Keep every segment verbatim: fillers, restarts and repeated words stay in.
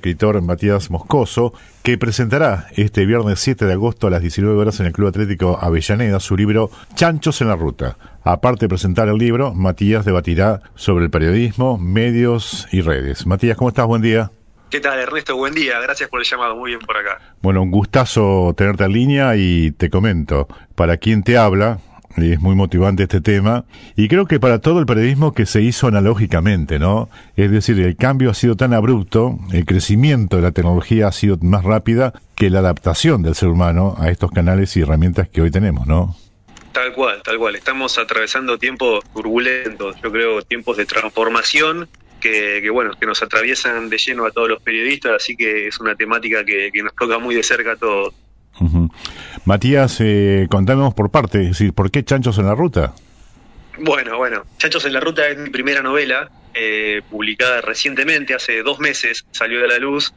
escritor Matías Moscoso, que presentará este viernes siete de agosto a las diecinueve horas en el Club Atlético Avellaneda su libro Chanchos en la Ruta. Aparte de presentar el libro, Matías debatirá sobre el periodismo, medios y redes. Matías, ¿cómo estás? Buen día. ¿Qué tal, Ernesto? Buen día. Gracias por el llamado. Muy bien por acá. Bueno, un gustazo tenerte en línea y te comento, para quien te habla, es muy motivante este tema, y creo que para todo el periodismo que se hizo analógicamente, ¿no? Es decir, el cambio ha sido tan abrupto, el crecimiento de la tecnología ha sido más rápida que la adaptación del ser humano a estos canales y herramientas que hoy tenemos, ¿no? Tal cual, tal cual. Estamos atravesando tiempos turbulentos, yo creo, tiempos de transformación que, que bueno, que nos atraviesan de lleno a todos los periodistas, así que es una temática que, que nos toca muy de cerca a todos. Uh-huh. Matías, eh, contanos por parte, es decir, ¿por qué Chanchos en la Ruta? Bueno, bueno, Chanchos en la Ruta es mi primera novela, eh, publicada recientemente, hace dos meses salió a la luz,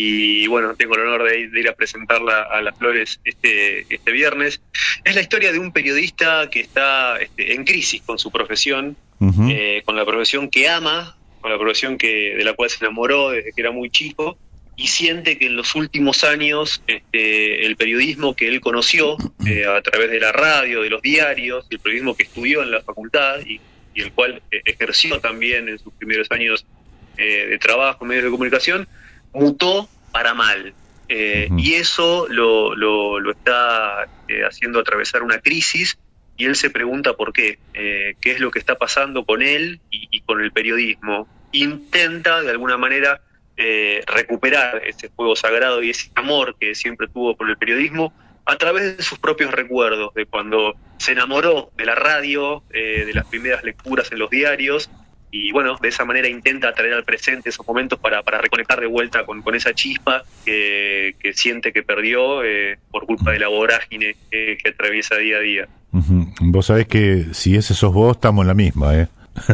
y bueno, tengo el honor de ir, de ir a presentarla a Las Flores este, este viernes. Es la historia de un periodista que está este, en crisis con su profesión, uh-huh. eh, con la profesión que ama, con la profesión que de la cual se enamoró desde que era muy chico, y siente que en los últimos años este, el periodismo que él conoció eh, a través de la radio, de los diarios, el periodismo que estudió en la facultad y, y el cual eh, ejerció también en sus primeros años eh, de trabajo en medios de comunicación, mutó para mal. Eh, uh-huh. Y eso lo, lo, lo está eh, haciendo atravesar una crisis, y él se pregunta por qué, eh, qué es lo que está pasando con él y, y con el periodismo. Intenta, de alguna manera, Eh, recuperar ese fuego sagrado y ese amor que siempre tuvo por el periodismo a través de sus propios recuerdos, de cuando se enamoró de la radio, eh, de las primeras lecturas en los diarios, y bueno, de esa manera intenta traer al presente esos momentos para, para reconectar de vuelta con, con esa chispa que, que siente que perdió eh, por culpa de la vorágine eh, que atraviesa día a día. Uh-huh. Vos sabés que si ese sos vos, estamos en la misma, ¿eh?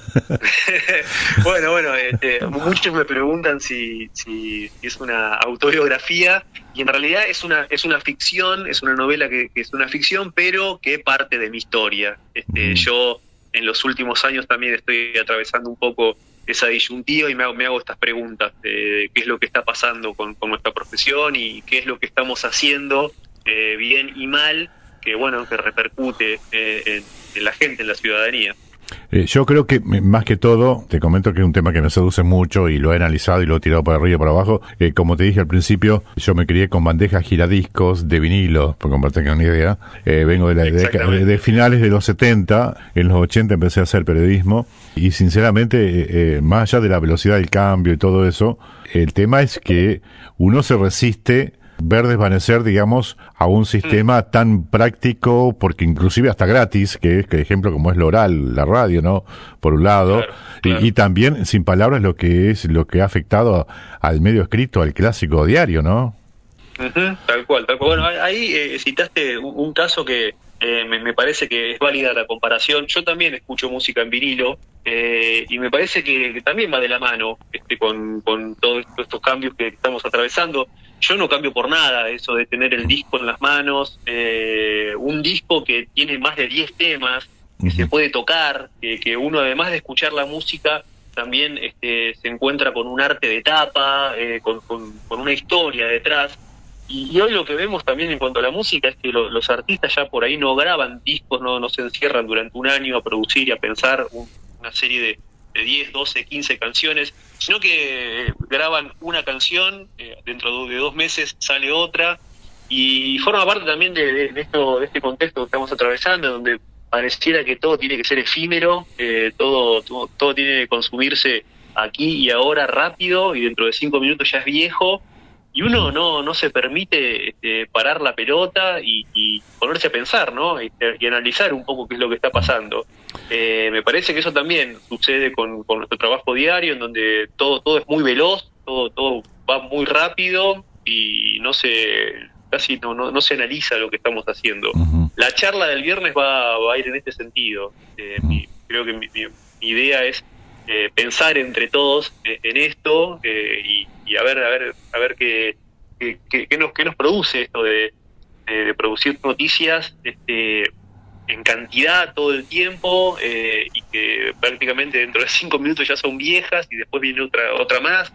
bueno, bueno, este, muchos me preguntan si, si es una autobiografía, y en realidad es una es una ficción, es una novela que, que es una ficción, pero que parte de mi historia. Este, mm. Yo en los últimos años también estoy atravesando un poco esa disyuntiva y me hago, me hago estas preguntas de qué es lo que está pasando con, con nuestra profesión y qué es lo que estamos haciendo eh, bien y mal, que bueno, que repercute eh, en, en la gente, en la ciudadanía. Eh, yo creo que, más que todo, te comento que es un tema que me seduce mucho y lo he analizado y lo he tirado para arriba y para abajo. Eh, como te dije al principio, yo me crié con bandejas giradiscos de vinilo, por compartir una idea. Eh, vengo de, la, de, de, de finales de los setenta, en los ochenta empecé a hacer periodismo y sinceramente, eh, eh, más allá de la velocidad del cambio y todo eso, el tema es que uno se resiste ver desvanecer, digamos, a un sistema mm. tan práctico, porque inclusive hasta gratis, que es, que ejemplo como es lo oral, la radio, ¿no? Por un lado, claro, claro. Y, y también, sin palabras, lo que es, lo que ha afectado a, al medio escrito, al clásico diario, ¿no? Uh-huh, tal cual, tal cual. Bueno, ahí eh, citaste un, un caso que eh, me, me parece que es válida la comparación. Yo también escucho música en vinilo, eh, y me parece que, que también va de la mano este, con, con todos estos cambios que estamos atravesando. Yo no cambio por nada eso de tener el disco en las manos, eh, un disco que tiene más de diez temas, que uh-huh. se puede tocar, que, que uno además de escuchar la música también este, se encuentra con un arte de tapa, eh, con, con, con una historia detrás. Y, y hoy lo que vemos también en cuanto a la música es que lo, los artistas ya por ahí no graban discos, no, no se encierran durante un año a producir y a pensar un, una serie de de diez, doce, quince canciones, sino que graban una canción, eh, dentro de dos meses sale otra, y forma parte también de, de, de, esto, de este contexto que estamos atravesando, donde pareciera que todo tiene que ser efímero, eh, todo, todo, todo tiene que consumirse aquí y ahora rápido, y dentro de cinco minutos ya es viejo, y uno no no se permite este, parar la pelota y, y ponerse a pensar, ¿no? Y, y analizar un poco qué es lo que está pasando. Eh, me parece que eso también sucede con, con nuestro trabajo diario, en donde todo todo es muy veloz, todo todo va muy rápido y no se casi no no, no se analiza lo que estamos haciendo. Uh-huh. La charla del viernes va, va a ir en este sentido. Eh, uh-huh. mi, creo que mi, mi, mi idea es eh, pensar entre todos eh, en esto eh, y, y a ver a ver a ver qué qué, qué, qué nos qué nos produce esto de, de, de producir noticias este en cantidad todo el tiempo eh, y que prácticamente dentro de cinco minutos ya son viejas y después viene otra otra más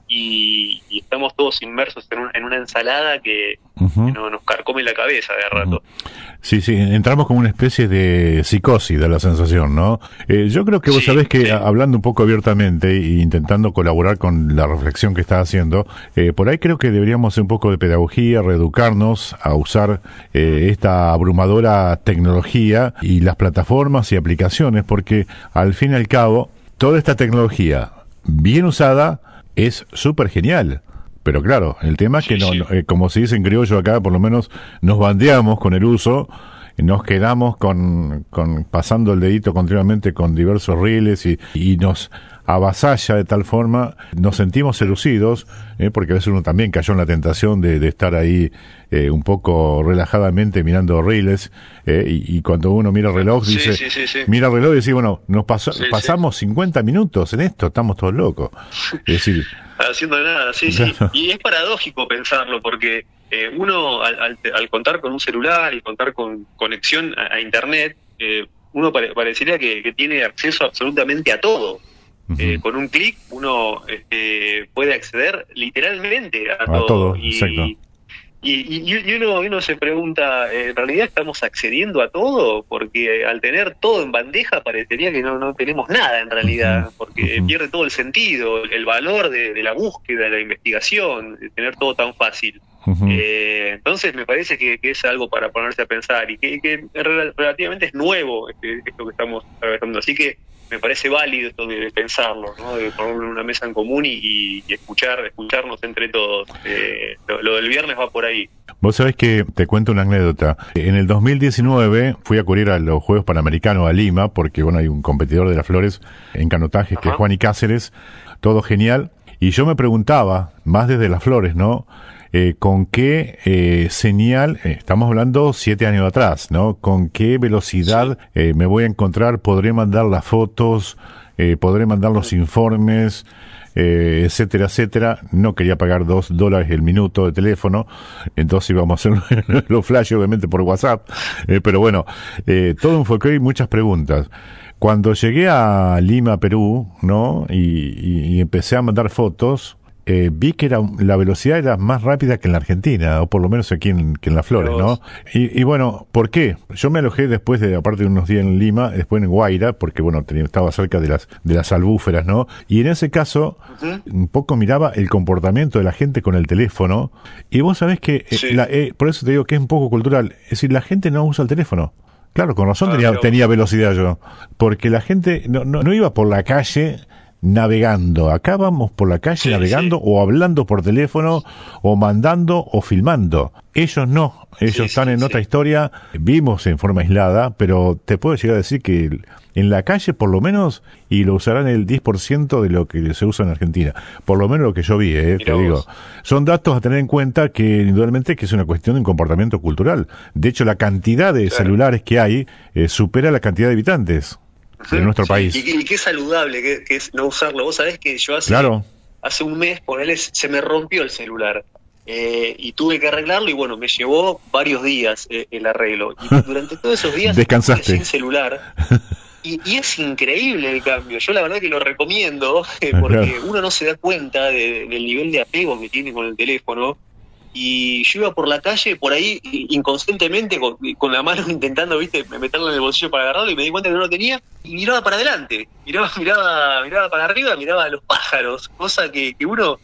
y, y estamos todos inmersos en, un, en una ensalada que, uh-huh. que no, nos carcome la cabeza de rato. Uh-huh. Sí, sí, entramos como una especie de psicosis de la sensación, ¿no? Eh, yo creo que vos Sí, sabés que, sí. hablando un poco abiertamente e intentando colaborar con la reflexión que estás haciendo, eh, por ahí creo que deberíamos hacer un poco de pedagogía, reeducarnos a usar eh, esta abrumadora tecnología y las plataformas y aplicaciones, porque al fin y al cabo, toda esta tecnología bien usada es súper genial. Pero claro, el tema es que, sí, no, sí. eh, como se dice en criollo acá, por lo menos nos bandeamos con el uso, nos quedamos con, con pasando el dedito continuamente con diversos reels y, y nos avasalla de tal forma, nos sentimos seducidos, eh, porque a veces uno también cayó en la tentación de, de estar ahí eh, un poco relajadamente mirando reels, eh, y, y cuando uno mira el reloj dice, sí, sí, sí, sí. mira el reloj y dice, bueno, nos pasó, Sí, pasamos sí. cincuenta minutos en esto, estamos todos locos. Es decir, haciendo nada, sí, sí. Y es paradójico pensarlo, porque eh, uno al, al, al contar con un celular y contar con conexión a, a internet, eh, uno pare, parecería que, que tiene acceso absolutamente a todo. Uh-huh. Eh, con un clic uno este, puede acceder literalmente a, a todo. todo, y, exacto. Y, y, y uno, uno se pregunta, ¿en realidad estamos accediendo a todo? Porque al tener todo en bandeja parecería que no, no tenemos nada en realidad, porque uh-huh. pierde todo el sentido, el valor de, de la búsqueda, de la investigación, de tener todo tan fácil. Uh-huh. Eh, entonces me parece que, que es algo para ponerse a pensar y que, que relativamente es nuevo este, esto que estamos atravesando. Así que me parece válido esto de, de pensarlo, ¿no? De ponerlo en una mesa en común y, y escuchar, escucharnos entre todos. Eh, lo, lo del viernes va por ahí. Vos sabés que te cuento una anécdota. En el dos mil diecinueve fui a cubrir a los Juegos Panamericanos a Lima, porque bueno, hay un competidor de las flores en canotaje, Ajá. que es Juan Cáceres, todo genial. Y yo me preguntaba, más desde las flores, ¿no? Eh, ¿Con qué eh, señal, eh, estamos hablando siete años atrás, ¿no? ¿Con qué velocidad eh, me voy a encontrar? ¿Podré mandar las fotos? Eh, ¿Podré mandar los informes? Eh, etcétera, etcétera. No quería pagar dos dólares el minuto de teléfono, entonces íbamos a hacer los flash obviamente por WhatsApp, eh, pero bueno, eh, todo enfoque y muchas preguntas. Cuando llegué a Lima, Perú, ¿no? Y, y, y empecé a mandar fotos, Eh, vi que era la velocidad era más rápida que en la Argentina, o por lo menos aquí en, que en Las Flores, ¿no? Y, y bueno, ¿por qué? Yo me alojé después de, aparte de unos días en Lima, después en Guaira, porque bueno, tenía, estaba cerca de las de las albúferas, ¿no? Y en ese caso, uh-huh. un poco miraba el comportamiento de la gente con el teléfono, y vos sabés que, sí. eh, la, eh, por eso te digo que es un poco cultural, es decir, la gente no usa el teléfono. Claro, con razón ah, tenía, pero... tenía velocidad yo, porque la gente no, no, no iba por la calle navegando, acá vamos por la calle sí, navegando sí. o hablando por teléfono o mandando o filmando. Ellos no, ellos sí, están sí, en sí. otra historia, vimos en forma aislada, pero te puedo llegar a decir que en la calle por lo menos, y lo usarán el diez por ciento de lo que se usa en Argentina, por lo menos lo que yo vi, eh, te digo. Son datos a tener en cuenta que indudablemente que es una cuestión de un comportamiento cultural. De hecho, la cantidad de claro. celulares que hay eh, supera la cantidad de habitantes de nuestro sí, país. Y, y qué saludable que, que es no usarlo. Vos sabés que yo hace, claro. hace un mes, ponele, se me rompió el celular eh, y tuve que arreglarlo y bueno, me llevó varios días eh, el arreglo. Y durante todos esos días descansaste sin celular. Y, y es increíble el cambio. Yo la verdad que lo recomiendo eh, porque claro. uno no se da cuenta de, del nivel de apego que tiene con el teléfono. Y yo iba por la calle, por ahí, inconscientemente, con, con la mano intentando, viste, meterlo en el bolsillo para agarrarlo, y me di cuenta que no lo tenía, y miraba para adelante, miraba miraba miraba para arriba, miraba a los pájaros, cosa que, que uno,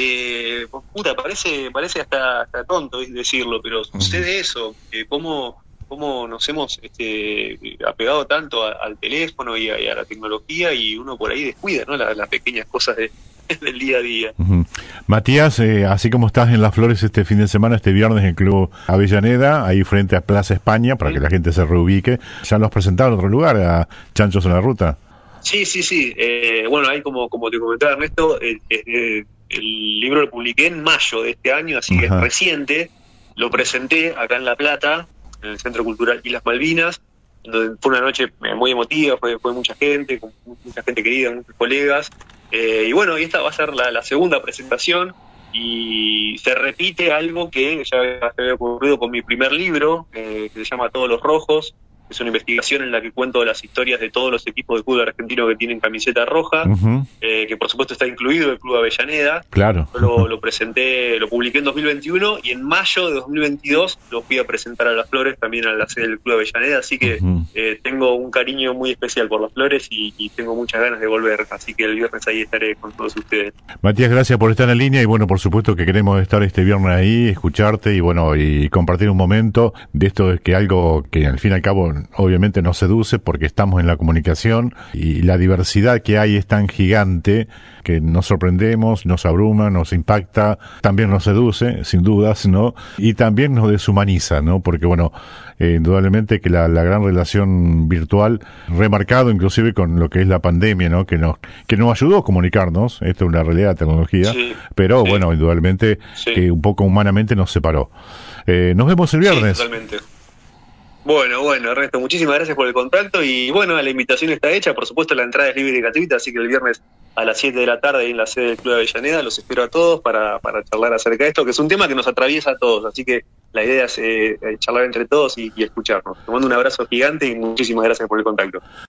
eh, puta, parece parece hasta, hasta tonto decirlo, pero sucede eso, eh, cómo, cómo nos hemos este, apegado tanto a, al teléfono y a, y a la tecnología, y uno por ahí descuida, ¿no? Las, las pequeñas cosas de del día a día. Uh-huh. Matías, eh, así como estás en Las Flores este fin de semana, este viernes en el Club Avellaneda, ahí frente a Plaza España, para ¿Sí? que la gente se reubique, ¿ya los presentaron en otro lugar, a Chanchos en la Ruta? Sí, sí, sí. Eh, bueno, ahí como, como te comentaba Ernesto, el, el, el libro lo publiqué en mayo de este año, así uh-huh. que es reciente. Lo presenté acá en La Plata, en el Centro Cultural Islas Malvinas, donde fue una noche muy emotiva, fue, fue mucha gente, con mucha gente querida, muchos colegas. Eh, y bueno, y esta va a ser la, la segunda presentación y se repite algo que ya había ocurrido con mi primer libro, eh, que se llama Todos los Rojos, Es una investigación en la que cuento las historias de todos los equipos de fútbol argentino que tienen camiseta roja, uh-huh. eh, que por supuesto está incluido el Club Avellaneda. Claro. Yo lo, lo presenté, lo publiqué en dos mil veintiuno y en mayo de dos mil veintidós lo fui a presentar a Las Flores, también a la sede del Club Avellaneda, así que uh-huh. eh, tengo un cariño muy especial por Las Flores y, y tengo muchas ganas de volver, así que el viernes ahí estaré con todos ustedes. Matías, gracias por estar en línea y bueno, por supuesto que queremos estar este viernes ahí, escucharte y bueno, y compartir un momento de esto, es que algo que al fin y al cabo obviamente nos seduce porque estamos en la comunicación y la diversidad que hay es tan gigante que nos sorprendemos, nos abruma, nos impacta, también nos seduce, sin dudas, ¿no? Y también nos deshumaniza, ¿no? Porque bueno, eh, indudablemente que la, la gran relación virtual, remarcado inclusive con lo que es la pandemia, ¿no? Que nos, que nos ayudó a comunicarnos, esto es una realidad de tecnología, sí, pero sí. bueno, indudablemente sí. que un poco humanamente nos separó. Eh, nos vemos el viernes. Sí, totalmente. Bueno, bueno, Ernesto, muchísimas gracias por el contacto y bueno, la invitación está hecha, por supuesto la entrada es libre y gratuita, así que el viernes a las siete de la tarde ahí en la sede del Club Avellaneda los espero a todos para, para charlar acerca de esto, que es un tema que nos atraviesa a todos, así que la idea es eh, charlar entre todos y, y escucharnos. Te mando un abrazo gigante y muchísimas gracias por el contacto.